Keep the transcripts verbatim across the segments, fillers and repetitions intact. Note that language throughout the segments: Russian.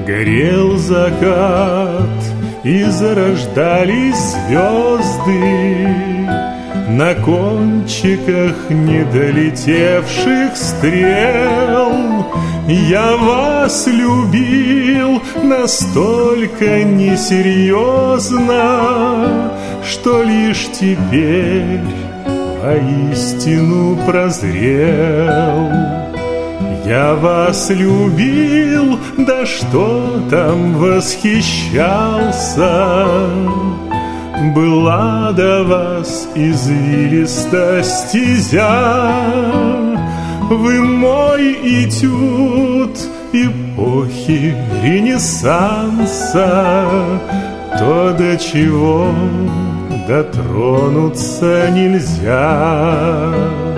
Горел закат, и зарождались звезды на кончиках недолетевших стрел. Я вас любил настолько несерьезно, что лишь теперь воистину прозрел. Я вас любил, да что там, восхищался. Была до вас извилиста стезя. Вы мой этюд эпохи Ренессанса, то, до чего дотронуться нельзя.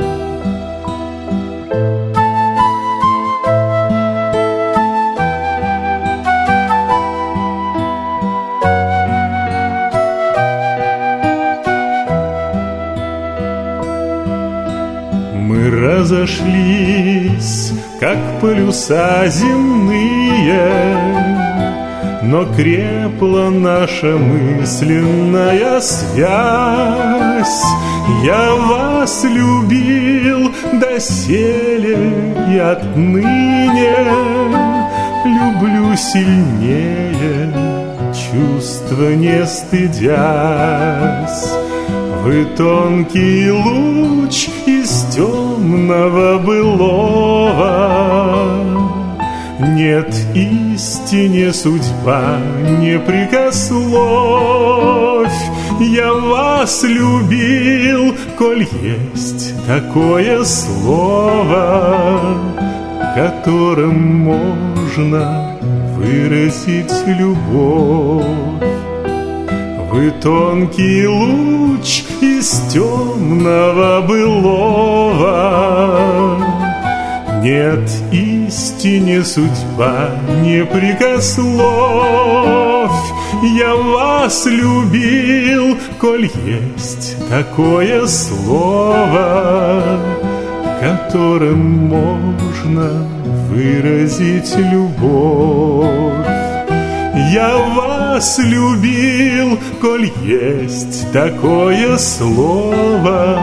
Мы разошлись, как полюса земные, но крепла наша мысленная связь. Я вас любил доселе и отныне люблю сильнее, чувства не стыдясь. Вы тонкий луч из темного былого. Нет истине судьба не прикословь. Я вас любил, коль есть такое слово, которым можно выразить любовь. Вы тонкий луч из темного былого. Нет истине судьба не прикословь. Я вас любил, коль есть такое слово, которым можно выразить любовь. Я вас любил, коль есть такое слово,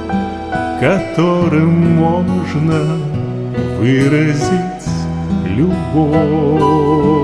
которым можно выразить любовь.